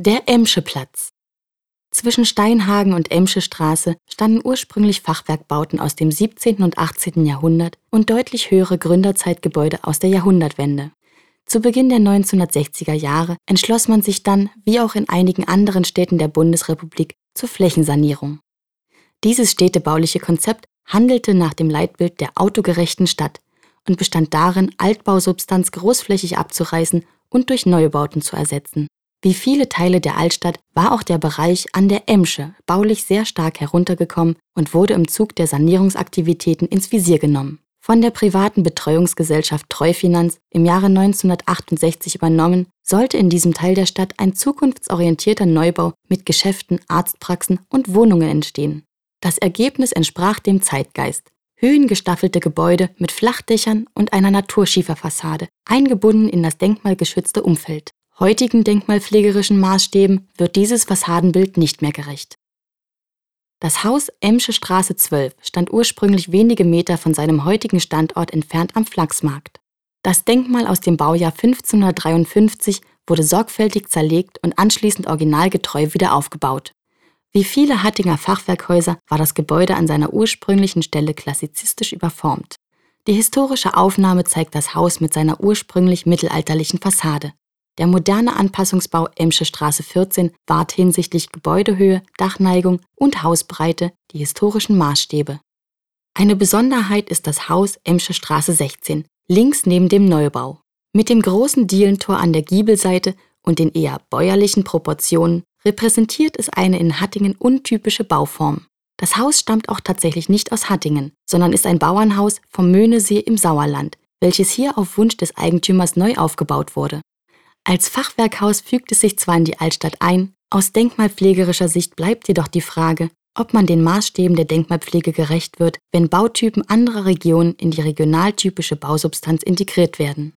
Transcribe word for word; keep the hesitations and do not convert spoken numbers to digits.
Der Emsche-Platz. Zwischen Steinhagen und Emsche-Straße standen ursprünglich Fachwerkbauten aus dem siebzehnten und achtzehnten Jahrhundert und deutlich höhere Gründerzeitgebäude aus der Jahrhundertwende. Zu Beginn der neunzehnhundertsechziger Jahre entschloss man sich dann, wie auch in einigen anderen Städten der Bundesrepublik, zur Flächensanierung. Dieses städtebauliche Konzept handelte nach dem Leitbild der autogerechten Stadt und bestand darin, Altbausubstanz großflächig abzureißen und durch Neubauten zu ersetzen. Wie viele Teile der Altstadt war auch der Bereich an der Emsche baulich sehr stark heruntergekommen und wurde im Zug der Sanierungsaktivitäten ins Visier genommen. Von der privaten Betreuungsgesellschaft Treufinanz im Jahre neunzehnhundertachtundsechzig übernommen, sollte in diesem Teil der Stadt ein zukunftsorientierter Neubau mit Geschäften, Arztpraxen und Wohnungen entstehen. Das Ergebnis entsprach dem Zeitgeist. Höhengestaffelte Gebäude mit Flachdächern und einer Naturschieferfassade, eingebunden in das denkmalgeschützte Umfeld. Heutigen denkmalpflegerischen Maßstäben wird dieses Fassadenbild nicht mehr gerecht. Das Haus Emsche Straße zwölf stand ursprünglich wenige Meter von seinem heutigen Standort entfernt am Flachsmarkt. Das Denkmal aus dem Baujahr fünfzehnhundertdreiundfünfzig wurde sorgfältig zerlegt und anschließend originalgetreu wieder aufgebaut. Wie viele Hattinger Fachwerkhäuser war das Gebäude an seiner ursprünglichen Stelle klassizistisch überformt. Die historische Aufnahme zeigt das Haus mit seiner ursprünglich mittelalterlichen Fassade. Der moderne Anpassungsbau Emsche Straße vierzehn wahrt hinsichtlich Gebäudehöhe, Dachneigung und Hausbreite die historischen Maßstäbe. Eine Besonderheit ist das Haus Emsche Straße sechzehn, links neben dem Neubau. Mit dem großen Dielentor an der Giebelseite und den eher bäuerlichen Proportionen repräsentiert es eine in Hattingen untypische Bauform. Das Haus stammt auch tatsächlich nicht aus Hattingen, sondern ist ein Bauernhaus vom Möhnesee im Sauerland, welches hier auf Wunsch des Eigentümers neu aufgebaut wurde. Als Fachwerkhaus fügt es sich zwar in die Altstadt ein, aus denkmalpflegerischer Sicht bleibt jedoch die Frage, ob man den Maßstäben der Denkmalpflege gerecht wird, wenn Bautypen anderer Regionen in die regionaltypische Bausubstanz integriert werden.